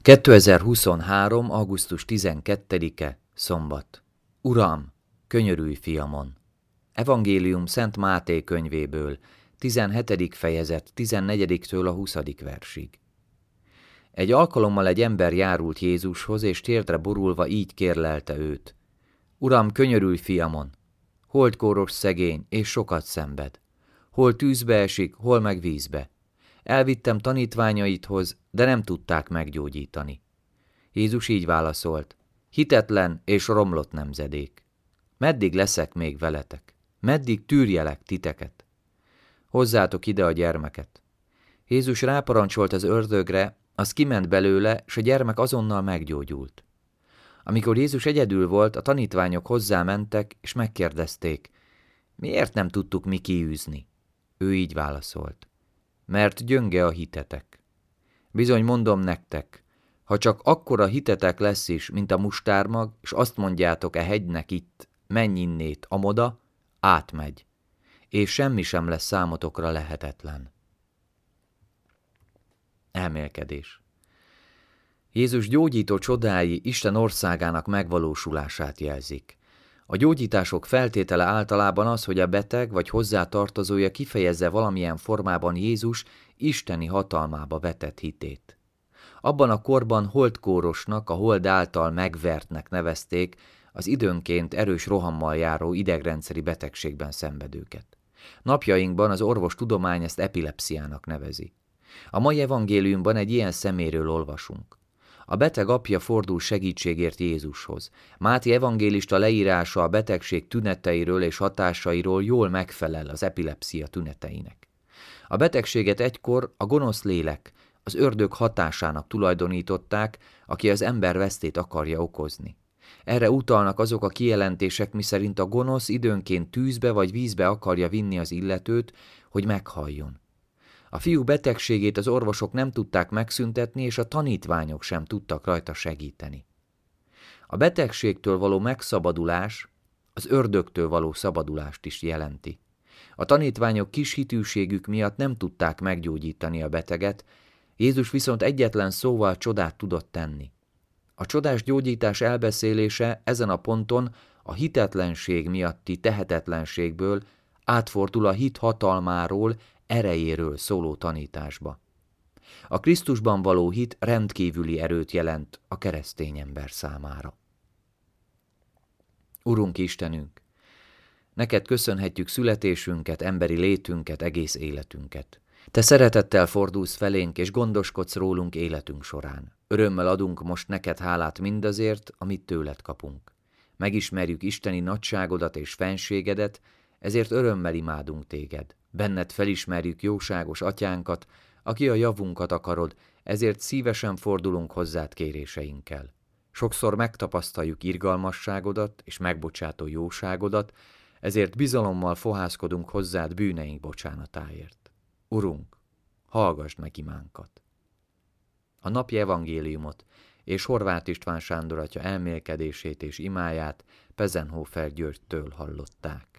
2023. augusztus 12-e, szombat. Uram, könyörülj fiamon! Evangélium Szent Máté könyvéből, 17. fejezet, 14-től a 20. versig. Egy alkalommal egy ember járult Jézushoz, és térdre borulva így kérlelte őt. Uram, könyörülj fiamon! Hol kóros szegény, és sokat szenved. Hol tűzbe esik, hol meg vízbe. Elvittem tanítványaidhoz, de nem tudták meggyógyítani. Jézus így válaszolt, hitetlen és romlott nemzedék. Meddig leszek még veletek? Meddig tűrjelek titeket? Hozzátok ide a gyermeket. Jézus ráparancsolt az ördögre, az kiment belőle, s a gyermek azonnal meggyógyult. Amikor Jézus egyedül volt, a tanítványok hozzámentek, és megkérdezték, miért nem tudtuk mi kiűzni? Ő így válaszolt. Mert gyönge a hitetek. Bizony mondom nektek, ha csak akkora hitetek lesz is, mint a mustármag, és azt mondjátok e hegynek itt, menj innét, amoda, átmegy, és semmi sem lesz számotokra lehetetlen. Elmélkedés. Jézus gyógyító csodái Isten országának megvalósulását jelzik. A gyógyítások feltétele általában az, hogy a beteg vagy hozzátartozója kifejezze valamilyen formában Jézus isteni hatalmába vetett hitét. Abban a korban holdkórosnak, a hold által megvertnek nevezték az időnként erős rohammal járó idegrendszeri betegségben szenvedőket. Napjainkban az orvostudomány ezt epilepsziának nevezi. A mai evangéliumban egy ilyen szeméről olvasunk. A beteg apja fordul segítségért Jézushoz. Máté evangélista leírása a betegség tüneteiről és hatásairól jól megfelel az epilepszia tüneteinek. A betegséget egykor a gonosz lélek, az ördög hatásának tulajdonították, aki az ember vesztét akarja okozni. Erre utalnak azok a kijelentések, miszerint a gonosz időnként tűzbe vagy vízbe akarja vinni az illetőt, hogy meghalljon. A fiú betegségét az orvosok nem tudták megszüntetni, és a tanítványok sem tudtak rajta segíteni. A betegségtől való megszabadulás az ördögtől való szabadulást is jelenti. A tanítványok kis hitűségük miatt nem tudták meggyógyítani a beteget, Jézus viszont egyetlen szóval csodát tudott tenni. A csodás gyógyítás elbeszélése ezen a ponton a hitetlenség miatti tehetetlenségből átfordul a hit hatalmáról, erejéről szóló tanításba. A Krisztusban való hit rendkívüli erőt jelent a keresztény ember számára. Urunk Istenünk, neked köszönhetjük születésünket, emberi létünket, egész életünket. Te szeretettel fordulsz felénk, és gondoskodsz rólunk életünk során. Örömmel adunk most neked hálát mindazért, amit tőled kapunk. Megismerjük isteni nagyságodat és fenségedet, ezért örömmel imádunk téged. Benned felismerjük jóságos atyánkat, aki a javunkat akarod, ezért szívesen fordulunk hozzád kéréseinkkel. Sokszor megtapasztaljuk irgalmasságodat és megbocsátó jóságodat, ezért bizalommal fohászkodunk hozzád bűneink bocsánatáért. Urunk, hallgassd meg imánkat! A napi evangéliumot és Horváth István Sándor atya elmélkedését és imáját Pezenhofer Györgytől hallották.